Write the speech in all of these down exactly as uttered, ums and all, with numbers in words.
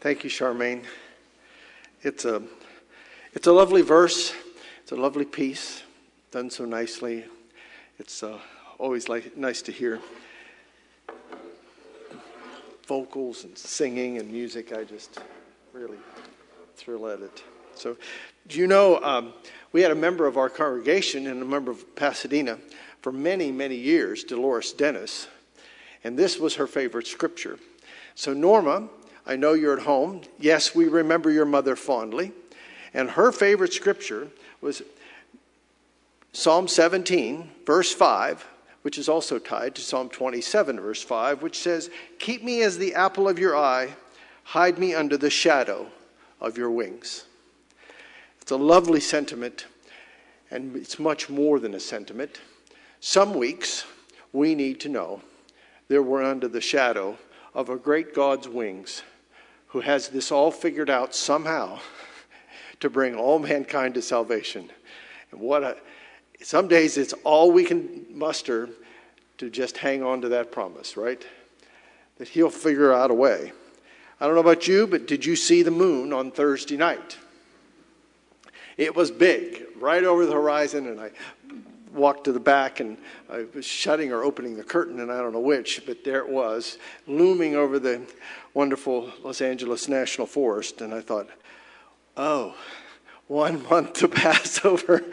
Thank you, Charmaine. It's a, it's a lovely verse. It's a lovely piece, done so nicely. It's uh, always like, nice to hear vocals and singing and music. I just really thrill at it. So, do you know, um, we had a member of our congregation and a member of Pasadena for many, many years, Dolores Dennis, and this was her favorite scripture. So, Norma, I know you're at home. Yes, we remember your mother fondly. And her favorite scripture was Psalm seventeen, verse five, which is also tied to Psalm twenty-seven, verse five, which says, "Keep me as the apple of your eye, hide me under the shadow of your wings." It's a lovely sentiment, and it's much more than a sentiment. Some weeks, we need to know that we're under the shadow of a great God's wings, who has this all figured out somehow to bring all mankind to salvation. And what a, some days it's all we can muster to just hang on to that promise, right? That he'll figure out a way. I don't know about you, but did you see the moon on Thursday night? It was big, right over the horizon, and I walked to the back and I was shutting or opening the curtain, and I don't know which, but there it was, looming over the wonderful Los Angeles National Forest. And I thought, oh, one month to Passover.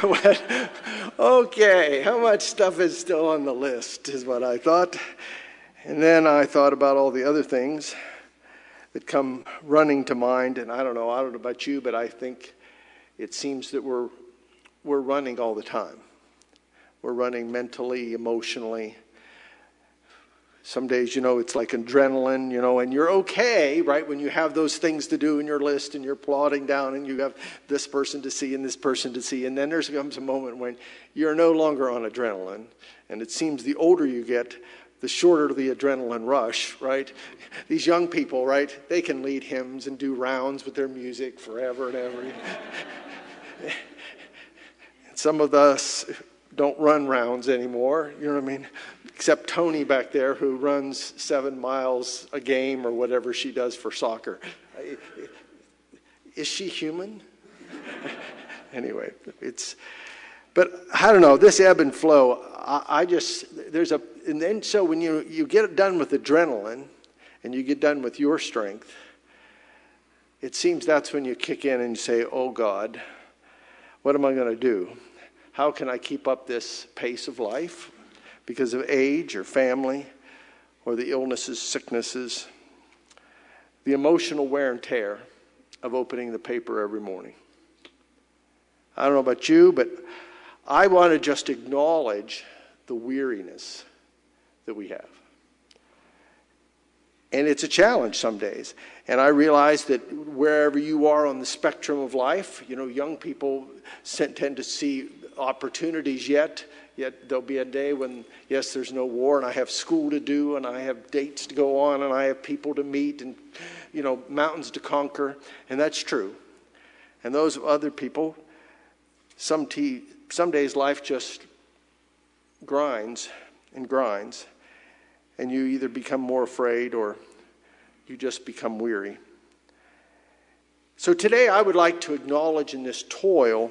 Okay, how much stuff is still on the list is what I thought. And then I thought about all the other things that come running to mind. And I don't know, I don't know about you, but I think it seems that we're we're running all the time. We're running mentally, emotionally. Some days, you know, it's like adrenaline, you know, and you're okay, right, when you have those things to do in your list and you're plodding down and you have this person to see and this person to see. And then there comes a moment when you're no longer on adrenaline. And it seems the older you get, the shorter the adrenaline rush, right? These young people, right, they can lead hymns and do rounds with their music forever and ever. And some of us don't run rounds anymore, you know what I mean? Except Tony back there, who runs seven miles a game or whatever she does for soccer. Is she human? Anyway, it's, but I don't know, this ebb and flow, I, I just, there's a, and then so when you, you get done with adrenaline and you get done with your strength, it seems that's when you kick in and you say, oh God, what am I going to do? How can I keep up this pace of life because of age or family or the illnesses, sicknesses, the emotional wear and tear of opening the paper every morning? I don't know about you, but I want to just acknowledge the weariness that we have. And it's a challenge some days. And I realize that wherever you are on the spectrum of life, you know, young people tend to see opportunities yet. Yet there'll be a day when, yes, there's no war, and I have school to do, and I have dates to go on, and I have people to meet, and, you know, mountains to conquer. And that's true. And those other people, some, t- some days life just grinds and grinds. And you either become more afraid or you just become weary. So today I would like to acknowledge in this toil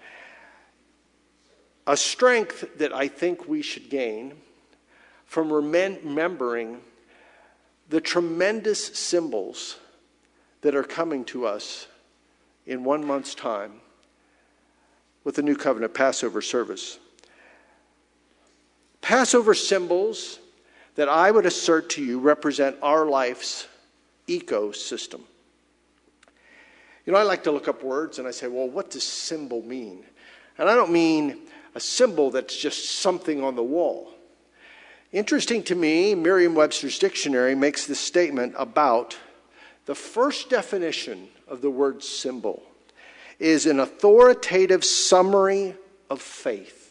a strength that I think we should gain from remembering the tremendous symbols that are coming to us in one month's time with the New Covenant Passover service. Passover symbols that I would assert to you represent our life's ecosystem. You know, I like to look up words and I say, well, what does symbol mean? And I don't mean a symbol that's just something on the wall. Interesting to me, Merriam-Webster's dictionary makes this statement about the first definition of the word symbol is an authoritative summary of faith.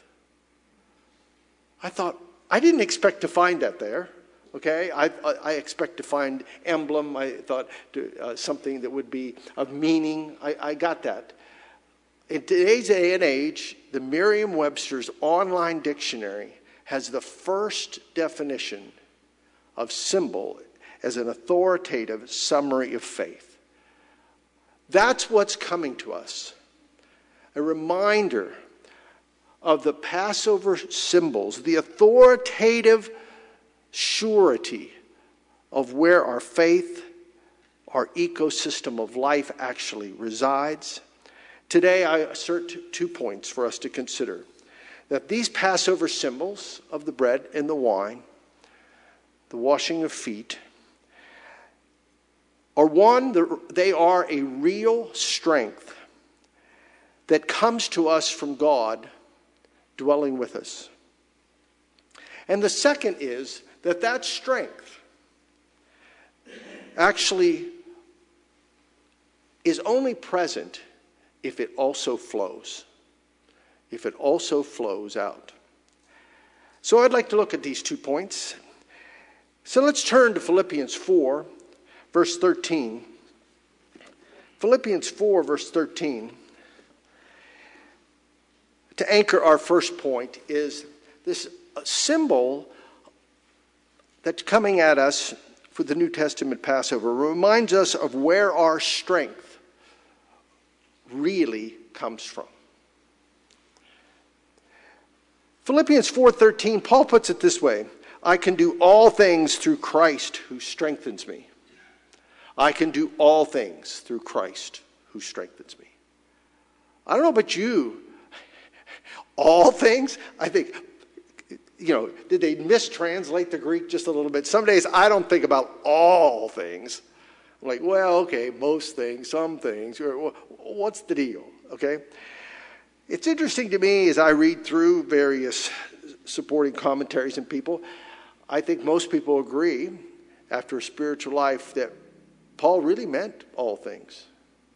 I thought, I didn't expect to find that there, okay? I, I, I expect to find emblem. I thought to, uh, something that would be of meaning. I, I got that. In today's day and age, the Merriam-Webster's online dictionary has the first definition of symbol as an authoritative summary of faith. That's what's coming to us. A reminder of the Passover symbols, the authoritative surety of where our faith, our ecosystem of life actually resides. Today I assert two points for us to consider. That these Passover symbols of the bread and the wine, the washing of feet, are one, they are a real strength that comes to us from God dwelling with us. And the second is that that strength actually is only present if it also flows. If it also flows out. So I'd like to look at these two points. So let's turn to Philippians four, verse thirteen. Philippians four, verse thirteen. To anchor our first point is this symbol that's coming at us for the New Testament Passover reminds us of where our strength really comes from. Philippians four thirteen, Paul puts it this way: I can do all things through Christ who strengthens me. I can do all things through Christ who strengthens me. I don't know about you. All things? I think, you know, did they mistranslate the Greek just a little bit? Some days I don't think about all things. I'm like, well, okay, most things, some things. What's the deal? Okay? It's interesting to me as I read through various supporting commentaries and people, I think most people agree after a spiritual life that Paul really meant all things.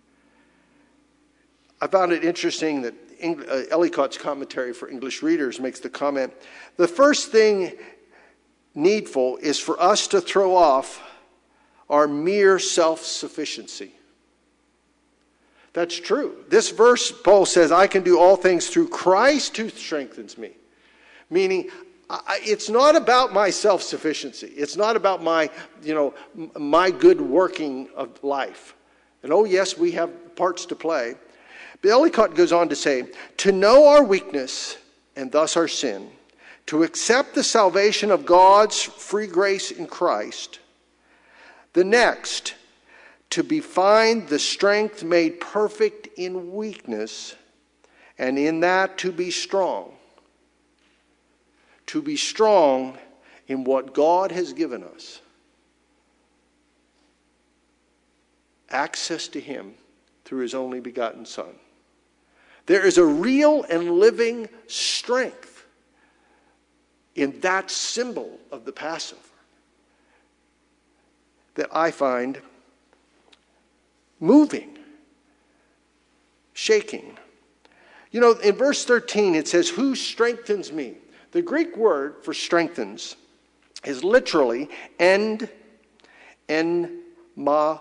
I found it interesting that uh, Ellicott's commentary for English readers makes the comment, the first thing needful is for us to throw off our mere self-sufficiency. That's true. This verse, Paul says, I can do all things through Christ who strengthens me. Meaning, I, it's not about my self-sufficiency. It's not about my, you know, my good working of life. And oh yes, we have parts to play. But Ellicott goes on to say, to know our weakness and thus our sin, to accept the salvation of God's free grace in Christ. The next, to be find the strength made perfect in weakness, and in that to be strong. To be strong in what God has given us. Access to Him through His only begotten Son. There is a real and living strength in that symbol of the Passover that I find moving, shaking. You know, in verse thirteen it says, who strengthens me? The Greek word for strengthens is literally end, en mahu.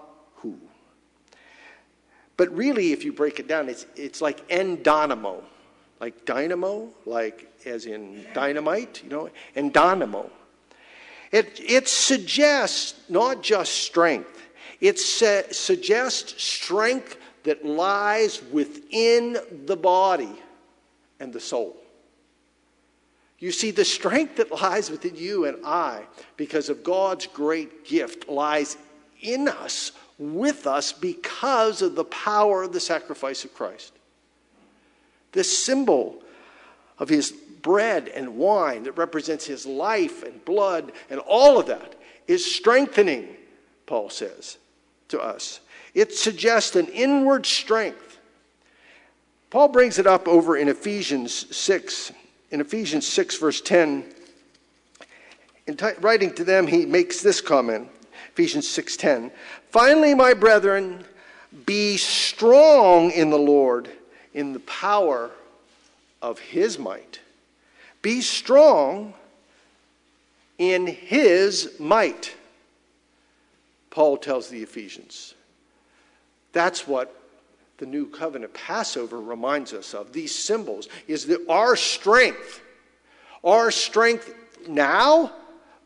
But really, if you break it down, it's it's like en dynamo, like dynamo, like as in dynamite, you know, en dynamo. It it suggests not just strength; it su- suggests strength that lies within the body and the soul. You see, the strength that lies within you and I, because of God's great gift, lies in us, with us, because of the power of the sacrifice of Christ. This symbol of His bread and wine that represents His life and blood and all of that is strengthening, Paul says, to us. It suggests an inward strength. Paul brings it up over in Ephesians six. In Ephesians six, verse ten, in t- writing to them, he makes this comment, Ephesians six ten. Finally, my brethren, be strong in the Lord, in the power of His might. Be strong in His might, Paul tells the Ephesians. That's what the New Covenant Passover reminds us of. These symbols is that our strength, our strength now,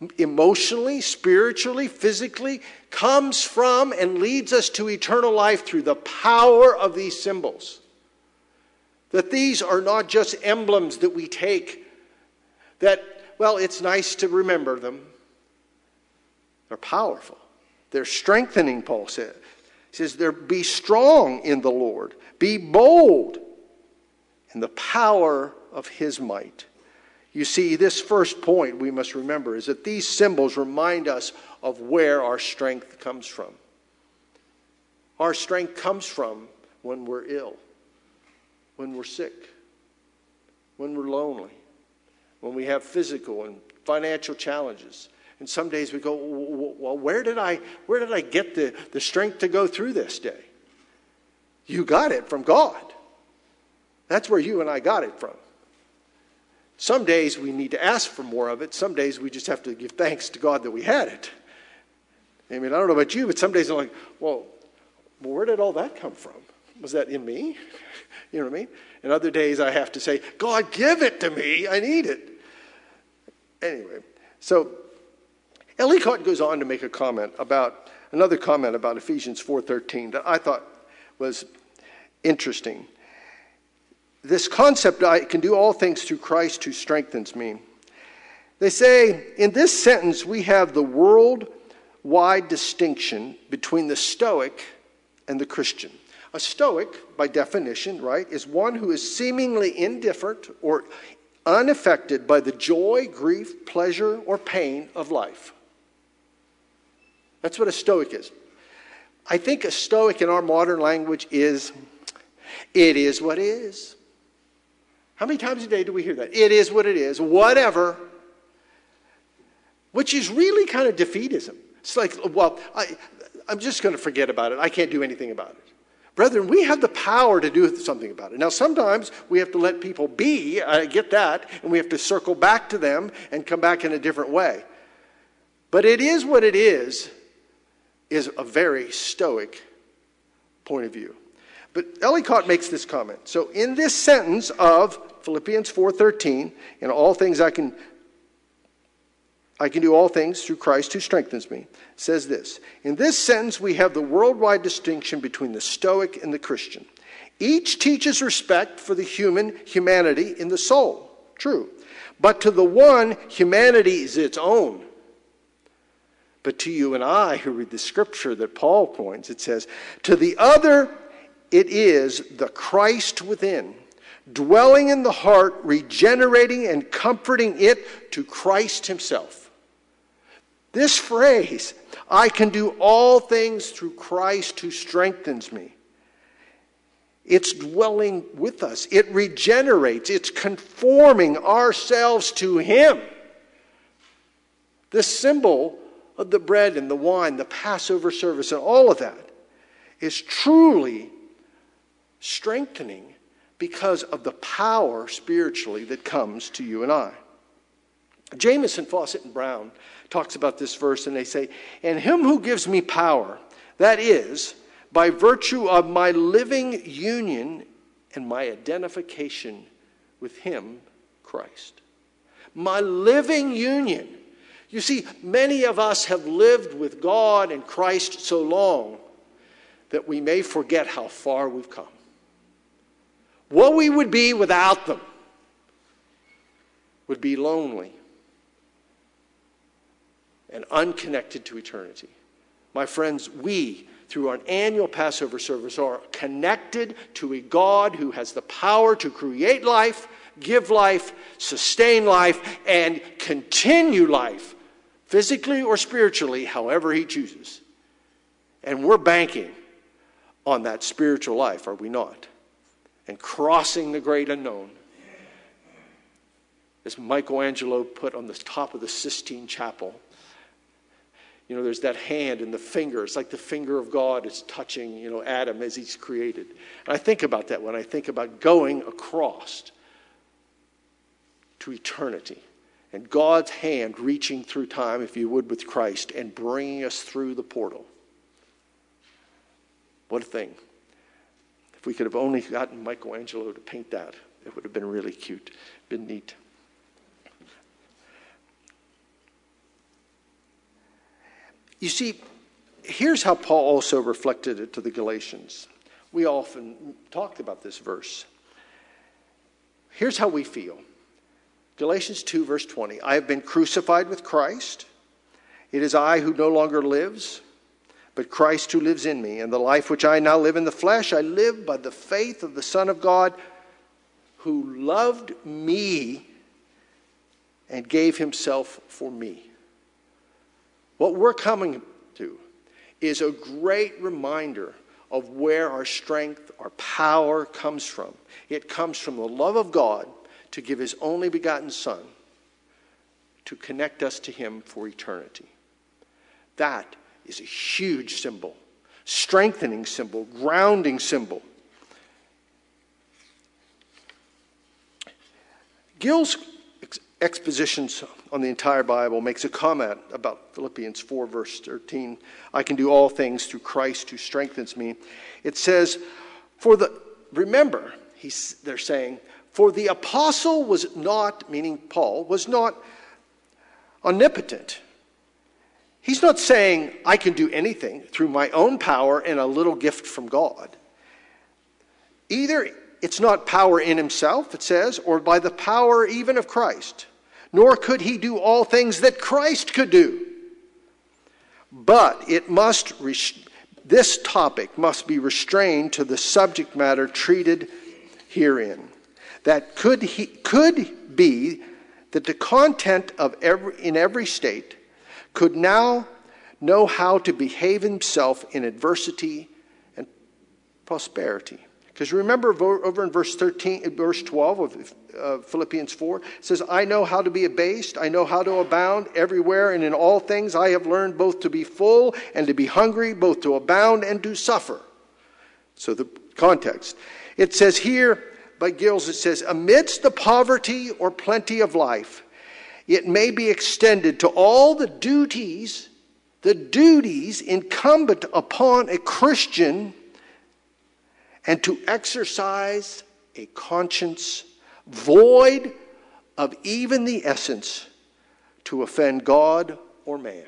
emotionally, spiritually, physically, comes from and leads us to eternal life through the power of these symbols. That these are not just emblems that we take, that, well, it's nice to remember them. They're powerful. They're strengthening, Paul said. He says, there, be strong in the Lord. Be bold in the power of his might. You see, this first point we must remember is that these symbols remind us of where our strength comes from. Our strength comes from when we're ill, when we're sick, when we're lonely, when we have physical and financial challenges. And some days we go, well, where did I, where did I get the, the strength to go through this day? You got it from God. That's where you and I got it from. Some days we need to ask for more of it. Some days we just have to give thanks to God that we had it. I mean, I don't know about you, but some days I'm like, well, where did all that come from? Was that in me? You know what I mean? And other days I have to say, God, give it to me. I need it. Anyway, so Ellicott goes on to make a comment about, another comment about Ephesians four thirteen that I thought was interesting. This concept, I can do all things through Christ who strengthens me. They say, in this sentence, we have the worldwide distinction between the Stoic and the Christian. A Stoic, by definition, right, is one who is seemingly indifferent or unaffected by the joy, grief, pleasure, or pain of life. That's what a Stoic is. I think a Stoic in our modern language is, it is what it is. How many times a day do we hear that? It is what it is, whatever. Which is really kind of defeatism. It's like, well, I, I'm just going to forget about it. I can't do anything about it. Brethren, we have the power to do something about it. Now, sometimes we have to let people be. I get that. And we have to circle back to them and come back in a different way. But it is what it is, is a very Stoic point of view. But Ellicott makes this comment. So in this sentence of Philippians four thirteen, in all things I can I can do all things through Christ who strengthens me, says this. In this sentence we have the worldwide distinction between the Stoic and the Christian. Each teaches respect for the human humanity in the soul. True. But to the one, humanity is its own. But to you and I who read the scripture that Paul points, it says, to the other, it is the Christ within, dwelling in the heart, regenerating and comforting it to Christ himself. This phrase, I can do all things through Christ who strengthens me. It's dwelling with us. It regenerates. It's conforming ourselves to him. This symbol of the bread and the wine, the Passover service, and all of that is truly strengthening because of the power spiritually that comes to you and I. Jameson, Fawcett, and Brown talks about this verse, and they say, and him who gives me power, that is, by virtue of my living union and my identification with him, Christ. My living union. You see, many of us have lived with God and Christ so long that we may forget how far we've come. What we would be without them would be lonely and unconnected to eternity. My friends, we, through our annual Passover service, are connected to a God who has the power to create life, give life, sustain life, and continue life, physically or spiritually, however he chooses. And we're banking on that spiritual life, are we not? And crossing the great unknown. As Michelangelo put on the top of the Sistine Chapel, you know, there's that hand and the finger. It's like the finger of God is touching, you know, Adam as he's created. And I think about that when I think about going across to eternity. And God's hand reaching through time, if you would, with Christ and bringing us through the portal. What a thing. If we could have only gotten Michelangelo to paint that, it would have been really cute, been neat. You see, here's how Paul also reflected it to the Galatians. We often talked about this verse. Here's how we feel. Galatians two, verse twenty. I have been crucified with Christ. It is I who no longer lives, but Christ who lives in me. And the life which I now live in the flesh, I live by the faith of the Son of God, who loved me and gave himself for me. What we're coming to is a great reminder of where our strength, our power comes from. It comes from the love of God to give his only begotten Son to connect us to him for eternity. That is a huge symbol, strengthening symbol, grounding symbol. Gill's expositions on the entire Bible makes a comment about Philippians four, verse thirteen. I can do all things through Christ who strengthens me. It says, for the, remember, he's, they're saying, for the apostle was not, meaning Paul, was not omnipotent. He's not saying I can do anything through my own power and a little gift from God. Either it's not power in himself, it says, or by the power even of Christ. Nor could he do all things that Christ could do. But it must, this topic must be restrained to the subject matter treated herein. That could he, could be that the content of every in every state could now know how to behave himself in adversity and prosperity. Because remember over in verse thirteen, verse twelve of uh, Philippians four, it says, I know how to be abased, I know how to abound everywhere, and in all things I have learned both to be full and to be hungry, both to abound and to suffer. So the context. It says here, by Gills, it says, amidst the poverty or plenty of life, it may be extended to all the duties, the duties incumbent upon a Christian, and to exercise a conscience void of even the essence to offend God or man.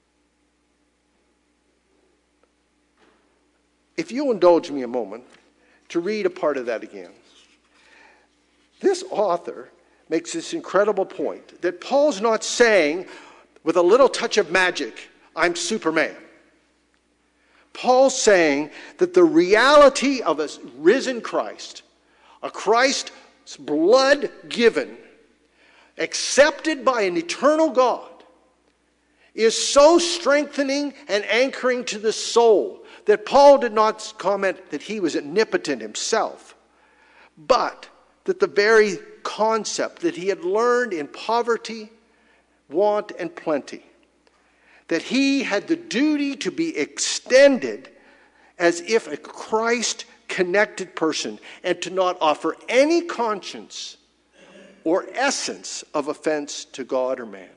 If you'll indulge me a moment to read a part of that again. This author makes this incredible point that Paul's not saying with a little touch of magic, I'm Superman. Paul's saying that the reality of a risen Christ, a Christ's blood given, accepted by an eternal God, is so strengthening and anchoring to the soul that Paul did not comment that he was omnipotent himself, but that the very concept that he had learned in poverty, want, and plenty, that he had the duty to be extended as if a Christ-connected person and to not offer any conscience or essence of offense to God or man.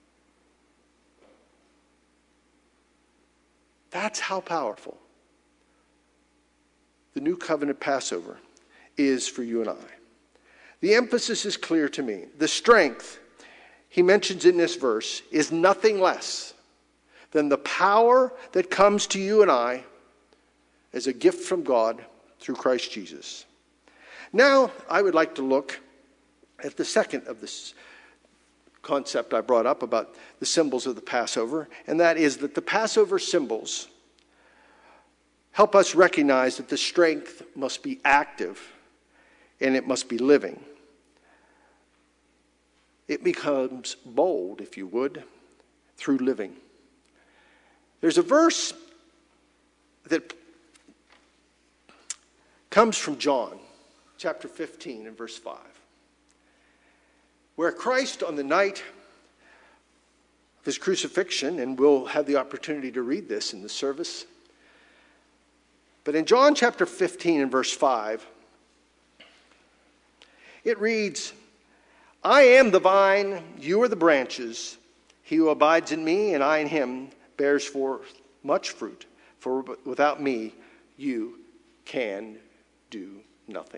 That's how powerful the New Covenant Passover is for you and I. The emphasis is clear to me. The strength he mentions in this verse is nothing less than the power that comes to you and I as a gift from God through Christ Jesus. Now, I would like to look at the second of this concept I brought up about the symbols of the Passover, and that is that the Passover symbols help us recognize that the strength must be active and it must be living. It becomes bold, if you would, through living. There's a verse that comes from John, chapter fifteen and verse five, where Christ on the night of his crucifixion, and we'll have the opportunity to read this in the service, but in John chapter fifteen and verse five, it reads, I am the vine, you are the branches. He who abides in me and I in him bears forth much fruit. For without me you can do nothing.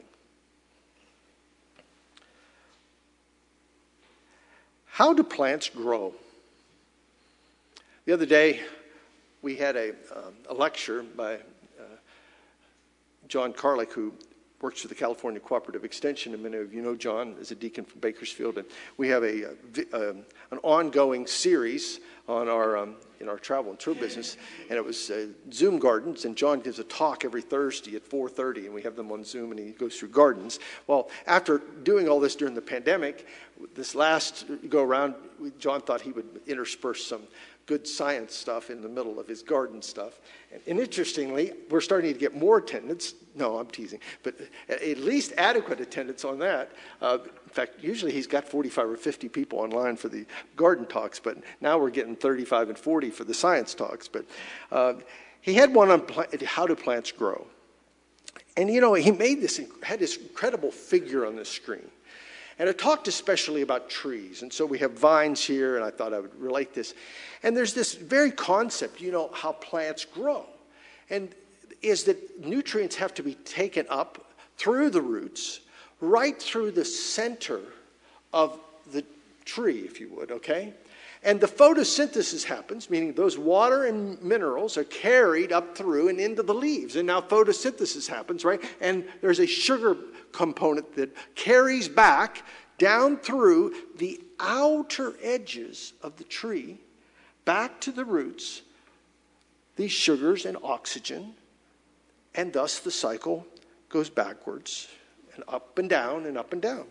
How do plants grow? The other day, we had a, um, a lecture by uh, John Carlick, who works for the California Cooperative Extension, and many of you know John is a deacon from Bakersfield. And we have a, a um, an ongoing series on our um, in our travel and tour business, and it was uh, Zoom Gardens. And John gives a talk every Thursday at four thirty, and we have them on Zoom, and he goes through gardens. Well, after doing all this during the pandemic, this last go around, John thought he would intersperse some good science stuff in the middle of his garden stuff. And, and interestingly, we're starting to get more attendance. No, I'm teasing. But at least adequate attendance on that. Uh, in fact, usually he's got forty-five or fifty people online for the garden talks, but now we're getting thirty-five and forty for the science talks. But uh, he had one on pla- how do plants grow. And, you know, he made this, had this incredible figure on the screen. And it talked especially about trees. And so we have vines here, and I thought I would relate this. And there's this very concept, you know, how plants grow. And is that nutrients have to be taken up through the roots, right through the center of the tree, if you would, okay? And the photosynthesis happens, meaning those water and minerals are carried up through and into the leaves. And now photosynthesis happens, right? And there's a sugar component that carries back down through the outer edges of the tree, back to the roots, these sugars and oxygen, and thus the cycle goes backwards and up and down and up and down.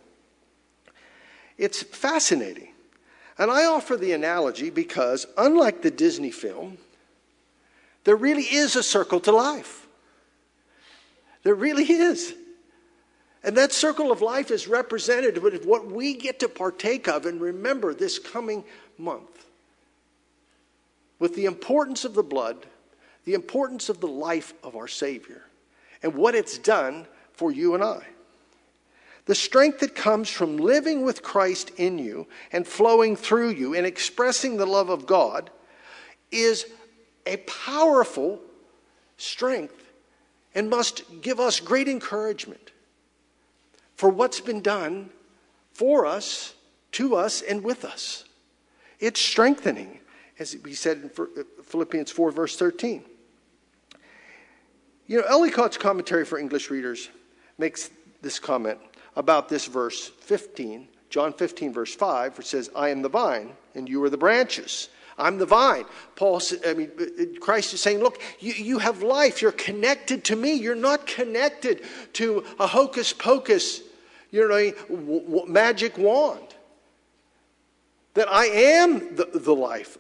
It's fascinating. And I offer the analogy because, unlike the Disney film, there really is a circle to life. There really is. And that circle of life is represented with what we get to partake of and remember this coming month. With the importance of the blood, the importance of the life of our Savior, and what it's done for you and I. The strength that comes from living with Christ in you and flowing through you and expressing the love of God is a powerful strength and must give us great encouragement for what's been done for us, to us, and with us. It's strengthening, as we said in Philippians four, verse thirteen. You know, Ellicott's commentary for English readers makes this comment about this verse fifteen, John fifteen, verse five, which says, I am the vine, and you are the branches. I'm the vine. Paul, I mean, Christ is saying, look, you, you have life. You're connected to me. You're not connected to a hocus pocus, you know, w- w- magic wand. That I am the, the life,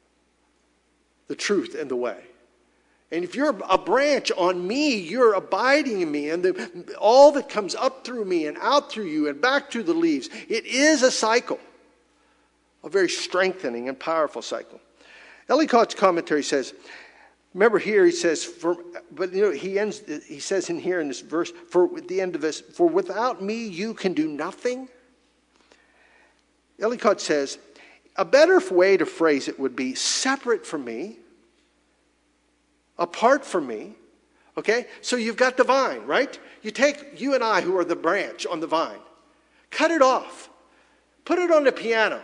the truth, and the way. And if you're a branch on me, you're abiding in me. And the, all that comes up through me and out through you and back through the leaves, it is a cycle. A very strengthening and powerful cycle. Ellicott's commentary says, remember here he says, for, but you know, he ends, he says in here in this verse, for at the end of this, for without me you can do nothing. Ellicott says, a better way to phrase it would be separate from me, apart from me. Okay? So you've got the vine, right? You take you and I who are the branch on the vine. Cut it off. Put it on the piano.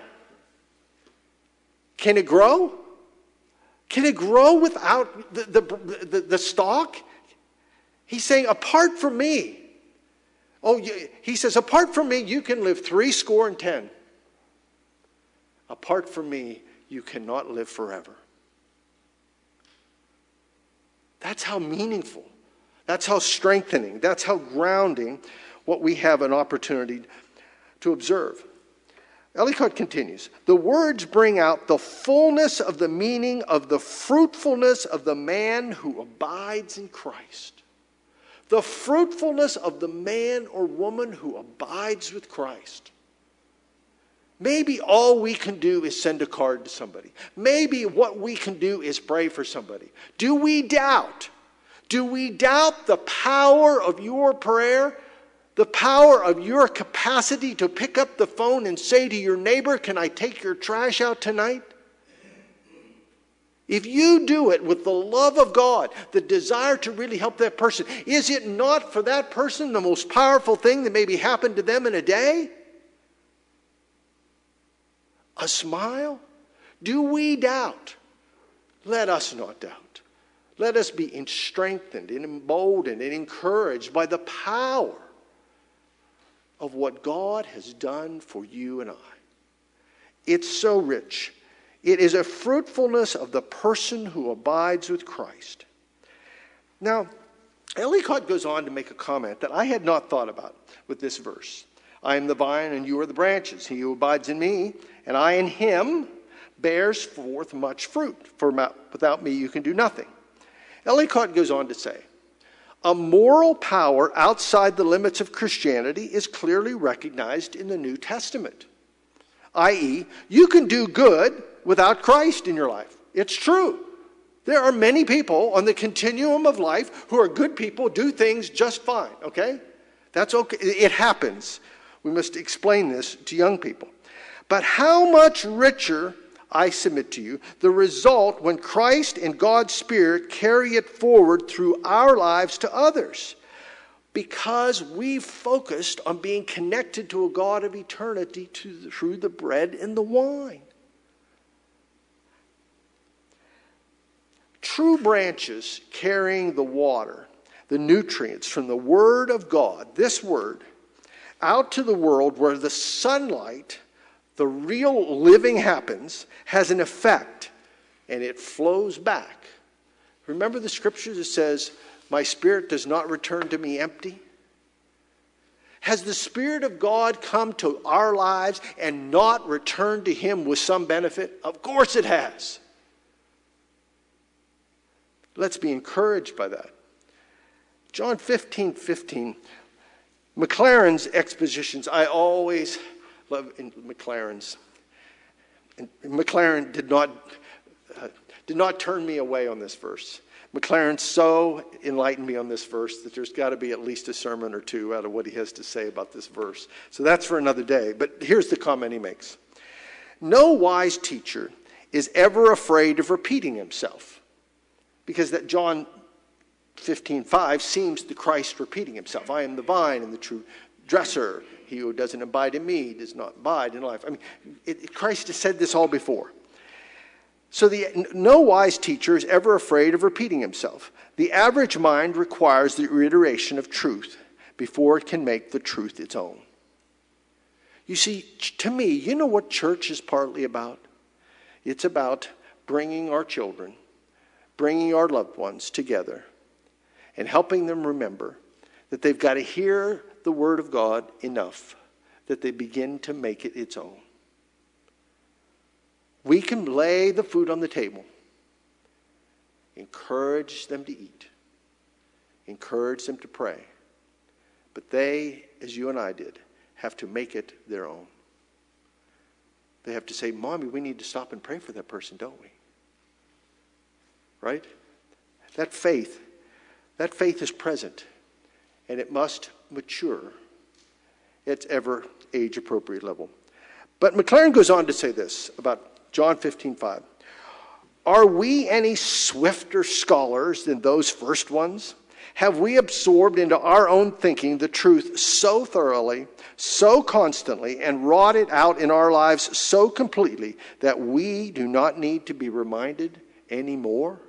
Can it grow? Can it grow without the, the, the, the stalk? He's saying, apart from me. Oh, he says, apart from me, you can live three score and ten. Apart from me, you cannot live forever. That's how meaningful, that's how strengthening, that's how grounding what we have an opportunity to observe. Ellicott continues, the words bring out the fullness of the meaning of the fruitfulness of the man who abides in Christ. The fruitfulness of the man or woman who abides with Christ. Maybe all we can do is send a card to somebody. Maybe what we can do is pray for somebody. Do we doubt? Do we doubt the power of your prayer? The power of your capacity to pick up the phone and say to your neighbor, can I take your trash out tonight? If you do it with the love of God, the desire to really help that person, is it not for that person the most powerful thing that maybe happened to them in a day? A smile? Do we doubt let us not doubt. Let us be strengthened and emboldened and encouraged by the power of what God has done for you and I. It's so rich. It is a fruitfulness of the person who abides with Christ. Now, Ellicott goes on to make a comment that I had not thought about with this verse. I am the vine and you are the branches. He who abides in me and I in him bears forth much fruit. For without me you can do nothing. Ellicott goes on to say, a moral power outside the limits of Christianity is clearly recognized in the New Testament. that is, you can do good without Christ in your life. It's true. There are many people on the continuum of life who are good people, do things just fine, okay? That's okay. It happens. We must explain this to young people. But how much richer, I submit to you, the result when Christ and God's Spirit carry it forward through our lives to others. Because we focused on being connected to a God of eternity to, through the bread and the wine. True branches carrying the water, the nutrients from the Word of God, this Word, out to the world where the sunlight, the real living happens, has an effect, and it flows back. Remember the scripture that says, my spirit does not return to me empty? Has the Spirit of God come to our lives and not returned to Him with some benefit? Of course it has. Let's be encouraged by that. John fifteen fifteen. Maclaren's expositions, I always love in Maclaren's. And Maclaren did not, uh, did not turn me away on this verse. Maclaren so enlightened me on this verse that there's got to be at least a sermon or two out of what he has to say about this verse. So that's for another day. But here's the comment he makes. No wise teacher is ever afraid of repeating himself. Because that John fifteen five seems to Christ repeating himself. I am the vine and the true dresser. He who doesn't abide in me does not abide in life. I mean, it, it, Christ has said this all before. So the, no wise teacher is ever afraid of repeating himself. The average mind requires the reiteration of truth before it can make the truth its own. You see, to me, you know what church is partly about? It's about bringing our children, bringing our loved ones together, and helping them remember that they've got to hear the Word of God enough that they begin to make it its own. We can lay the food on the table, encourage them to eat, encourage them to pray, but they, as you and I did, have to make it their own. They have to say, Mommy, we need to stop and pray for that person, don't we? Right? That faith, that faith is present, and it must mature at ever age-appropriate level. But Maclaren goes on to say this about John fifteen five. Are we any swifter scholars than those first ones? Have we absorbed into our own thinking the truth so thoroughly, so constantly, and wrought it out in our lives so completely that we do not need to be reminded anymore?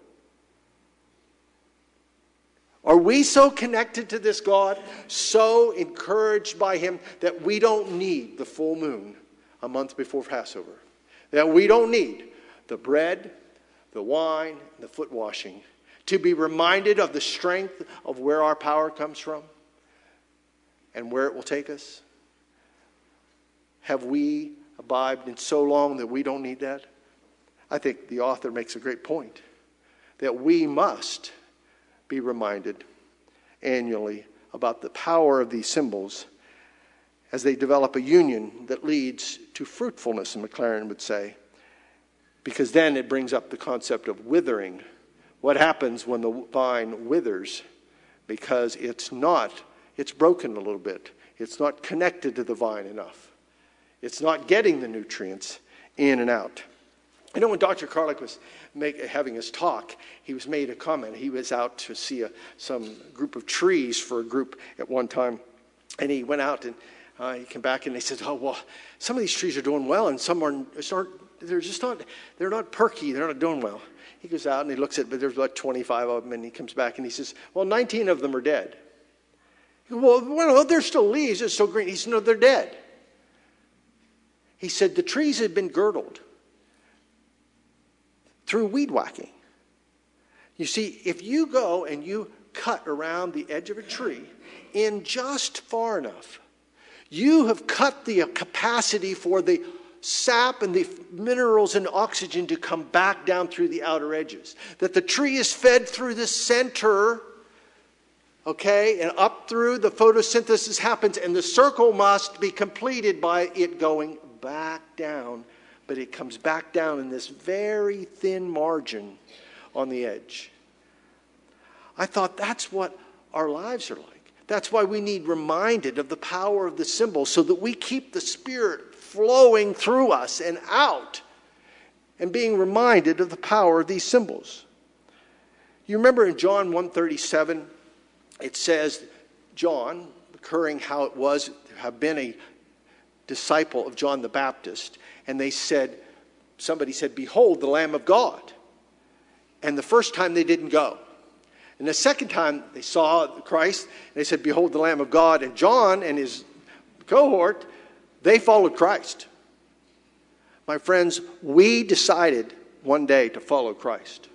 Are we so connected to this God, so encouraged by Him, that we don't need the full moon a month before Passover? That we don't need the bread, the wine, and the foot washing to be reminded of the strength of where our power comes from and where it will take us? Have we imbibed in so long that we don't need that? I think the author makes a great point, that we must be reminded annually about the power of these symbols as they develop a union that leads to fruitfulness, and Maclaren would say, because then it brings up the concept of withering. What happens when the vine withers? Because it's not, it's broken a little bit. It's not connected to the vine enough. It's not getting the nutrients in and out. You know, when Doctor Carlick was make, having his talk, he was made a comment. He was out to see a, some group of trees for a group at one time. And he went out and uh, he came back and they said, oh, well, some of these trees are doing well and some aren't, aren't they're just not, they're not perky. They're not doing well. He goes out and he looks at, but there's about twenty-five of them, and he comes back and he says, well, nineteen of them are dead. He goes, well, well, they're still leaves. They're still green. He said, no, they're dead. He said, the trees had been girdled through weed whacking. You see, if you go and you cut around the edge of a tree in just far enough, you have cut the capacity for the sap and the minerals and oxygen to come back down through the outer edges. That the tree is fed through the center, okay, and up through the photosynthesis happens, and the circle must be completed by it going back down, but it comes back down in this very thin margin on the edge. I thought that's what our lives are like. That's why we need reminded of the power of the symbols so that we keep the Spirit flowing through us and out and being reminded of the power of these symbols. You remember in John one thirty-seven, it says, John, recurring how it was to have been a disciple of John the Baptist, and they said, somebody said, behold, the Lamb of God. And the first time they didn't go. And the second time they saw Christ, they said, behold the Lamb of God. And John and his cohort, they followed Christ. My friends, we decided one day to follow Christ.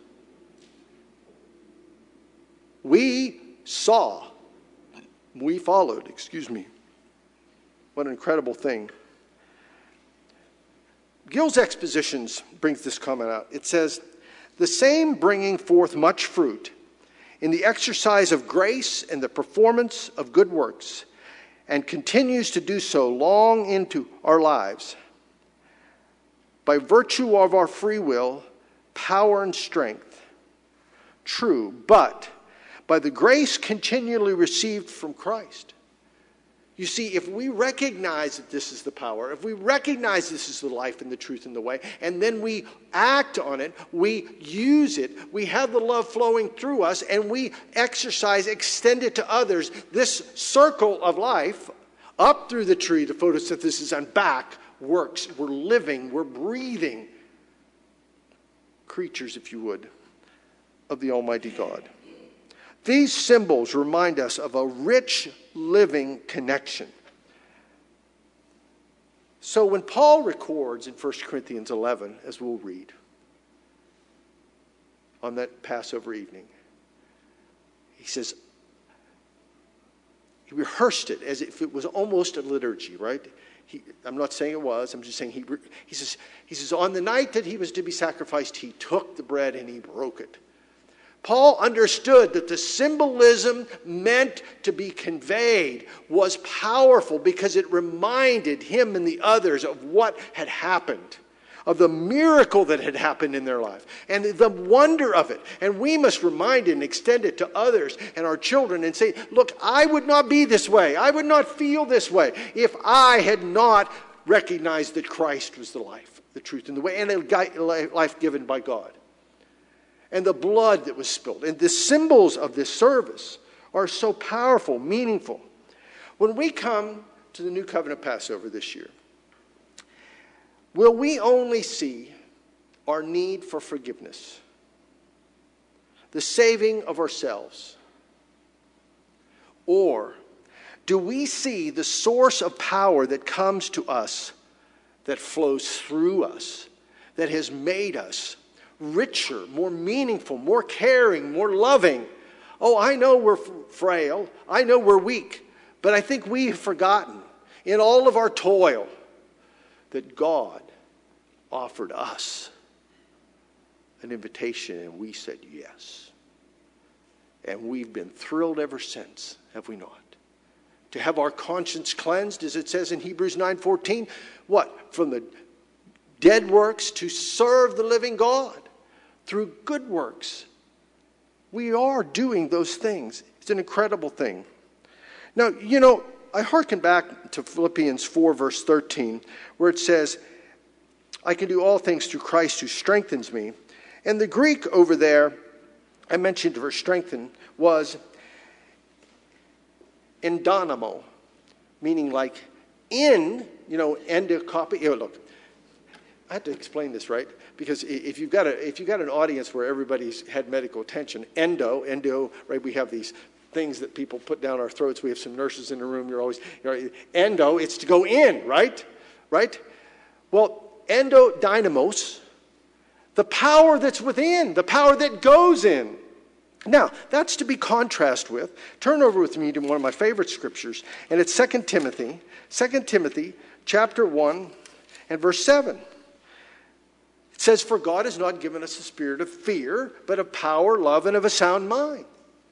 We saw, we followed, excuse me. What an incredible thing. Gill's Expositions brings this comment out. It says, the same bringing forth much fruit in the exercise of grace and the performance of good works, and continues to do so long into our lives, by virtue of our free will, power, and strength. True, but by the grace continually received from Christ. You see, if we recognize that this is the power, if we recognize this is the life and the truth and the way, and then we act on it, we use it, we have the love flowing through us, and we exercise, extend it to others, this circle of life, up through the tree, the photosynthesis, and back, works. We're living, we're breathing creatures, if you would, of the Almighty God. These symbols remind us of a rich living connection. So when Paul records in First Corinthians eleven, as we'll read, on that Passover evening, he says, he rehearsed it as if it was almost a liturgy, right? He, I'm not saying it was, I'm just saying he, he says, he says, on the night that he was to be sacrificed, he took the bread and he broke it. Paul understood that the symbolism meant to be conveyed was powerful because it reminded him and the others of what had happened, of the miracle that had happened in their life, and the wonder of it. And we must remind it and extend it to others and our children and say, look, I would not be this way. I would not feel this way if I had not recognized that Christ was the life, the truth, and the way, and the life given by God. And the blood that was spilled. And the symbols of this service are so powerful, meaningful. When we come to the New Covenant Passover this year, will we only see our need for forgiveness, the saving of ourselves? Or do we see the source of power that comes to us, that flows through us, that has made us richer, more meaningful, more caring, more loving? Oh, I know we're frail. I know we're weak. But I think we have forgotten in all of our toil that God offered us an invitation and we said yes. And we've been thrilled ever since, have we not? To have our conscience cleansed, as it says in Hebrews nine fourteen. What? From the dead works to serve the living God. Through good works. We are doing those things. It's an incredible thing. Now, you know, I hearken back to Philippians four, verse thirteen, where it says, I can do all things through Christ who strengthens me. And the Greek over there, I mentioned for strengthen, was endonamo, meaning like in, you know, endocopy. Here, look. I have to explain this, right? Because if you've got a if you've got an audience where everybody's had medical attention, endo, endo, right? We have these things that people put down our throats. We have some nurses in the room. You're always, you know, endo, it's to go in, right? Right? Well, endodynamos, the power that's within, the power that goes in. Now, that's to be contrasted with. Turn over with me to one of my favorite scriptures, and it's Second Timothy, Second Timothy chapter one and verse seven. It says, "For God has not given us a spirit of fear, but of power, love, and of a sound mind."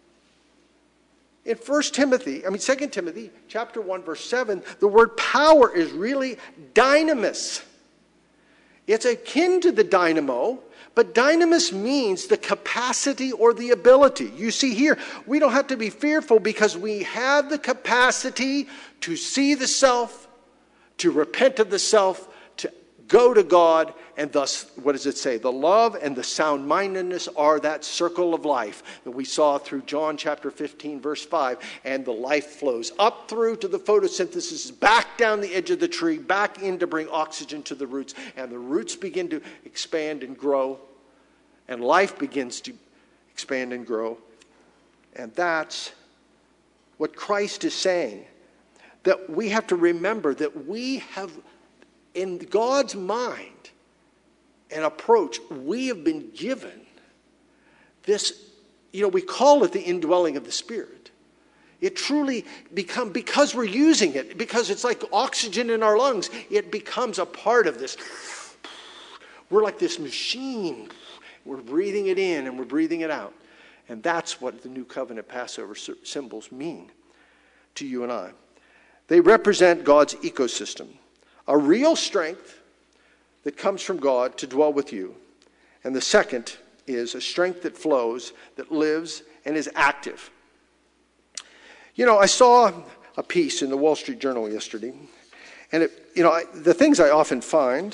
In First Timothy, I mean Second Timothy chapter one, verse seven, the word power is really dynamis. It's akin to the dynamo, but dynamis means the capacity or the ability. You see here, we don't have to be fearful because we have the capacity to see the self, to repent of the self, to go to God, and thus, what does it say? The love and the sound-mindedness are that circle of life that we saw through John chapter fifteen, verse five, and the life flows up through to the photosynthesis, back down the edge of the tree, back in to bring oxygen to the roots, and the roots begin to expand and grow, and life begins to expand and grow. And that's what Christ is saying, that we have to remember that we have, in God's mind, an approach, we have been given this, you know, we call it the indwelling of the Spirit. It truly becomes, because we're using it, because it's like oxygen in our lungs, it becomes a part of this. We're like this machine. We're breathing it in and we're breathing it out. And that's what the New Covenant Passover symbols mean to you and I. They represent God's ecosystem, a real strength that comes from God to dwell with you. And the second is a strength that flows, that lives, and is active. You know, I saw a piece in the Wall Street Journal yesterday, and it, you know, I, the things I often find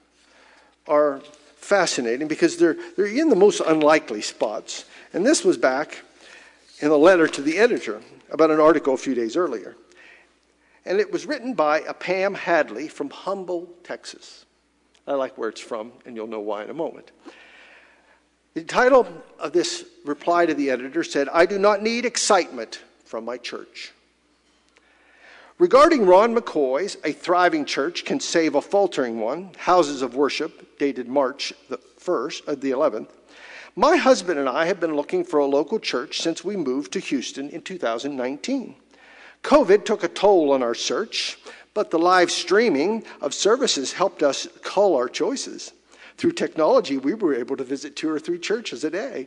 are fascinating because they're they're in the most unlikely spots. And this was back in a letter to the editor about an article a few days earlier. And it was written by a Pam Hadley from Humble, Texas. I like where it's from, and you'll know why in a moment. The title of this reply to the editor said, "I do not need excitement from my church." Regarding Ron McCoy's "A Thriving Church Can Save a Faltering One," Houses of Worship, dated March the first, uh, the eleventh, my husband and I have been looking for a local church since we moved to Houston in two thousand nineteen. COVID took a toll on our search, but the live streaming of services helped us cull our choices. Through technology, we were able to visit two or three churches a day.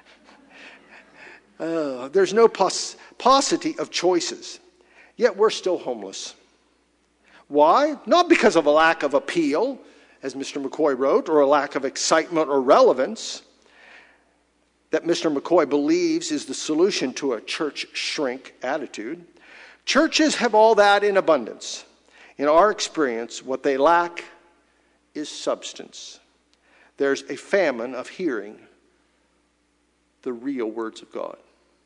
Uh, there's no pos- paucity of choices, yet we're still homeless. Why? Not because of a lack of appeal, as Mister McCoy wrote, or a lack of excitement or relevance that Mister McCoy believes is the solution to a church shrink attitude. Churches have all that in abundance. In our experience, what they lack is substance. There's a famine of hearing the real words of God.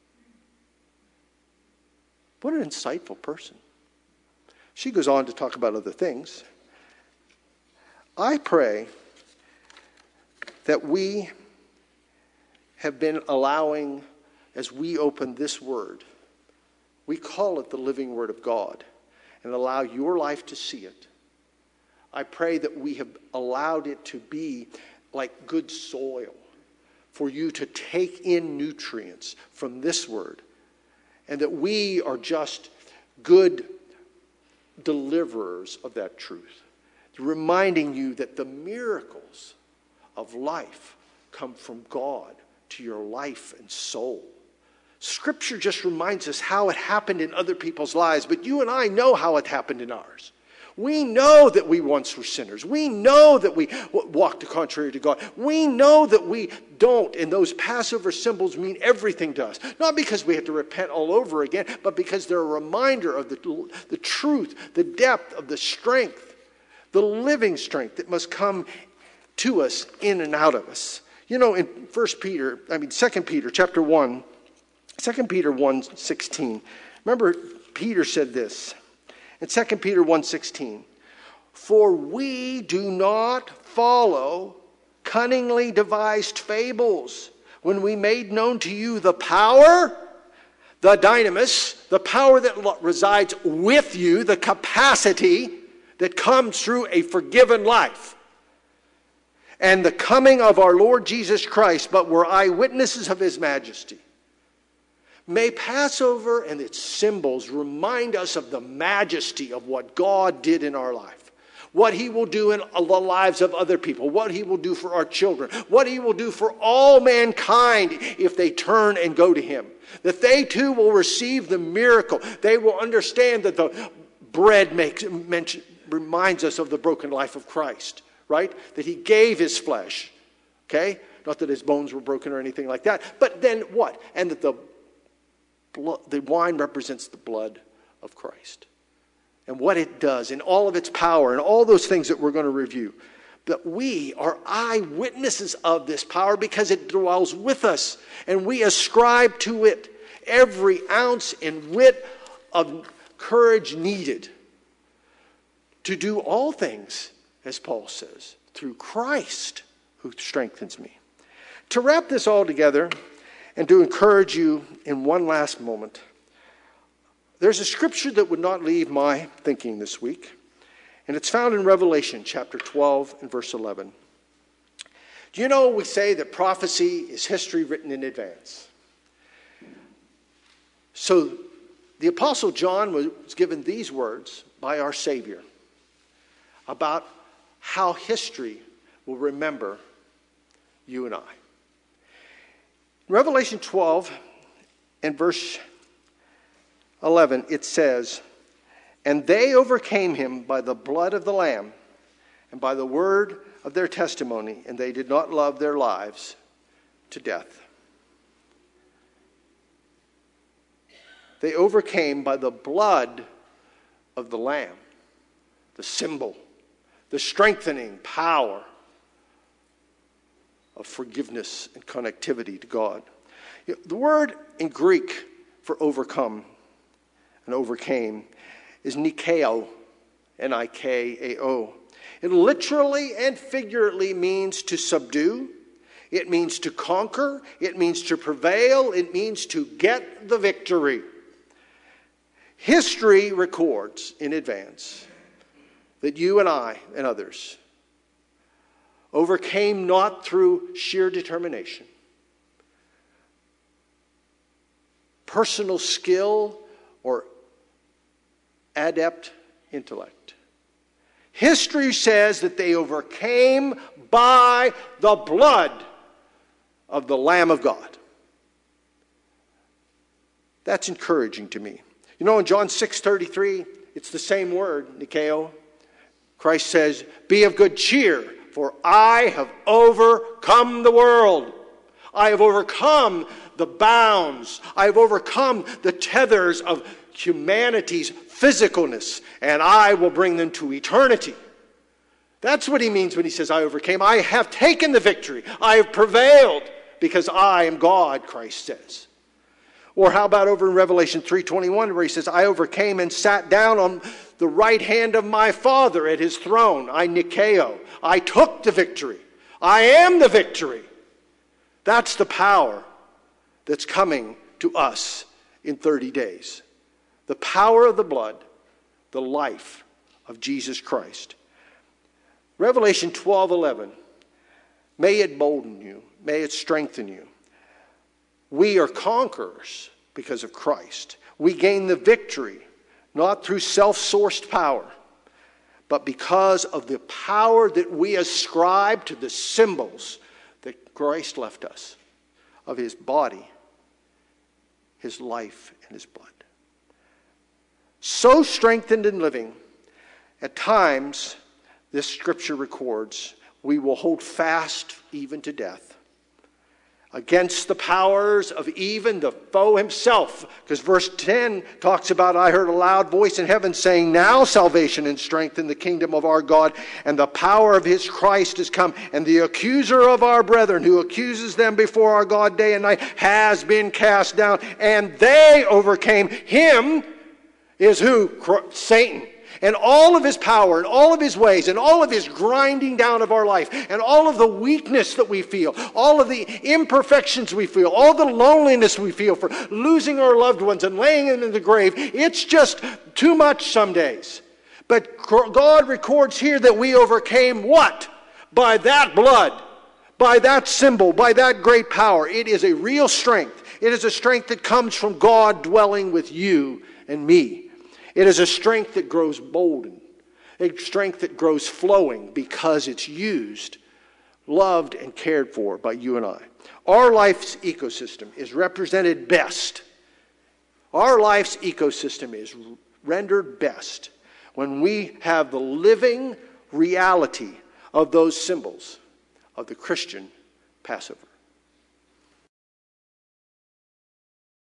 What an insightful person. She goes on to talk about other things. I pray that we have been allowing, as we open this word, we call it the living word of God, and allow your life to see it. I pray that we have allowed it to be like good soil for you to take in nutrients from this word, and that we are just good deliverers of that truth, reminding you that the miracles of life come from God to your life and soul. Scripture just reminds us how it happened in other people's lives, but you and I know how it happened in ours. We know that we once were sinners. We know that we walked contrary to God. We know that we don't, and those Passover symbols mean everything to us. Not because we have to repent all over again, but because they're a reminder of the, the truth, the depth of the strength, the living strength that must come to us, in and out of us. You know, in First Peter, I mean Second Peter chapter one, Second Peter one sixteen. Remember, Peter said this in Second Peter one sixteen. For we do not follow cunningly devised fables when we made known to you the power, the dynamis, the power that resides with you, the capacity that comes through a forgiven life, and the coming of our Lord Jesus Christ, but were eyewitnesses of his majesty. May Passover and its symbols remind us of the majesty of what God did in our life, what he will do in the lives of other people, what he will do for our children, what he will do for all mankind if they turn and go to him. That they too will receive the miracle. They will understand that the bread makes mention, reminds us of the broken life of Christ, right? That he gave his flesh, okay? Not that his bones were broken or anything like that. But then what? And that the blood, the wine represents the blood of Christ. And what it does in all of its power and all those things that we're going to review. That we are eyewitnesses of this power because it dwells with us. And we ascribe to it every ounce and whit of courage needed to do all things, as Paul says, through Christ who strengthens me. To wrap this all together and to encourage you in one last moment, there's a scripture that would not leave my thinking this week, and it's found in Revelation chapter twelve and verse eleven. Do you know we say that prophecy is history written in advance? So the Apostle John was given these words by our Savior about how history will remember you and I. In Revelation twelve and verse eleven, it says, "And they overcame him by the blood of the Lamb and by the word of their testimony, and they did not love their lives to death." They overcame by the blood of the Lamb, the symbol, the strengthening power of forgiveness and connectivity to God. The word in Greek for overcome and overcame is nikao, N I K A O. It literally and figuratively means to subdue. It means to conquer. It means to prevail. It means to get the victory. History records in advance that you and I and others overcame not through sheer determination, personal skill, or adept intellect. History says that they overcame by the blood of the Lamb of God. That's encouraging to me. You know, in John six thirty-three, it's the same word, Nikeo. Christ says, "Be of good cheer, for I have overcome the world. I have overcome the bounds. I have overcome the tethers of humanity's physicalness, and I will bring them to eternity." That's what he means when he says, "I overcame." I have taken the victory. I have prevailed because I am God, Christ says. Or how about over in Revelation three twenty-one, where he says, "I overcame and sat down on the right hand of my Father at his throne." I Nikeo. I took the victory. I am the victory. That's the power that's coming to us in thirty days. The power of the blood, the life of Jesus Christ. Revelation twelve eleven. May it bolden you. May it strengthen you. We are conquerors because of Christ. We gain the victory not through self-sourced power, but because of the power that we ascribe to the symbols that Christ left us of his body, his life, and his blood. So strengthened in living, at times, this scripture records, we will hold fast even to death, against the powers of even the foe himself. Because verse ten talks about, "I heard a loud voice in heaven saying, now salvation and strength in the kingdom of our God, and the power of his Christ is come. And the accuser of our brethren, who accuses them before our God day and night, has been cast down. And they overcame." Him is who? Satan. and all of his power and all of his ways and all of his grinding down of our life and all of the weakness that we feel, all of the imperfections we feel, all the loneliness we feel for losing our loved ones and laying them in the grave, it's just too much some days. But God records here that we overcame what? By that blood, by that symbol, by that great power. It is a real strength. It is a strength that comes from God dwelling with you and me. It is a strength that grows bolden, a strength that grows flowing because it's used, loved, and cared for by you and I. Our life's ecosystem is represented best. Our life's ecosystem is rendered best when we have the living reality of those symbols of the Christian Passover.